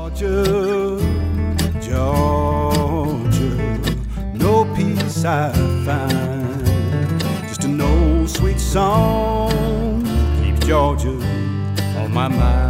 Georgia, Georgia, no peace I find. Just an old sweet song keeps Georgia on my mind.